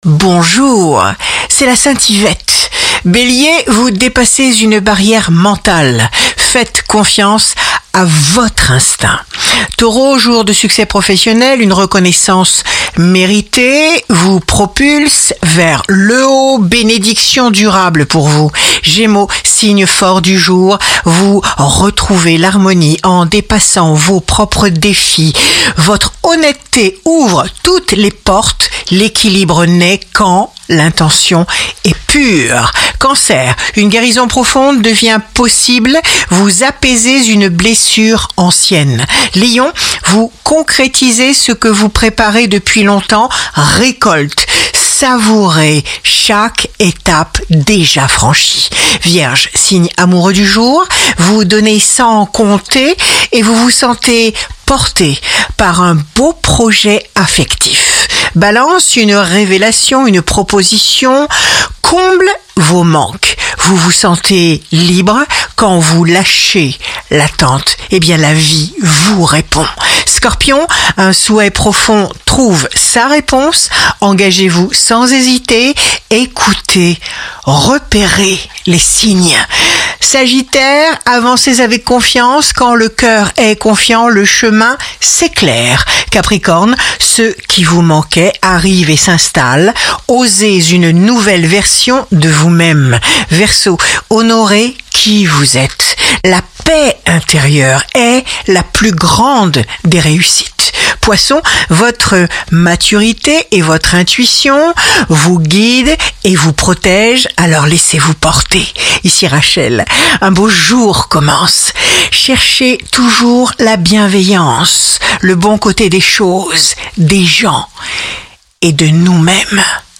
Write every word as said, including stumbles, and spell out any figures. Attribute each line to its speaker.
Speaker 1: Bonjour, c'est la Sainte Yvette. Bélier, vous dépassez une barrière mentale. Faites confiance à votre instinct. Taureau, jour de succès professionnel, une reconnaissance méritée vous propulse vers le haut, bénédiction durable pour vous. Gémeaux, signe fort du jour, vous retrouvez l'harmonie en dépassant vos propres défis. Votre honnêteté ouvre toutes les portes, l'équilibre naît quand l'intention est pure. Cancer, une guérison profonde devient possible, vous apaisez une blessure ancienne. Lion, vous concrétisez ce que vous préparez depuis longtemps, récolte. Savourez chaque étape déjà franchie. Vierge, signe amoureux du jour, vous donnez sans compter et vous vous sentez porté par un beau projet affectif. Balance, une révélation, une proposition comble vos manques. Vous vous sentez libre quand vous lâchez l'attente. Eh bien, la vie vous répond. Scorpion, un souhait profond trouve sa réponse. Engagez-vous sans hésiter. Écoutez, repérez les signes. Sagittaire, avancez avec confiance. Quand le cœur est confiant, le chemin s'éclaire. Capricorne, ce qui vous manquait arrive et s'installe. Osez une nouvelle version de vous-même. Verseau, honorez qui vous êtes. La paix intérieure est la plus grande des réussites. Poisson, votre maturité et votre intuition vous guident et vous protègent, alors laissez-vous porter. Ici Rachel, un beau jour commence. Cherchez toujours la bienveillance, le bon côté des choses, des gens et de nous-mêmes.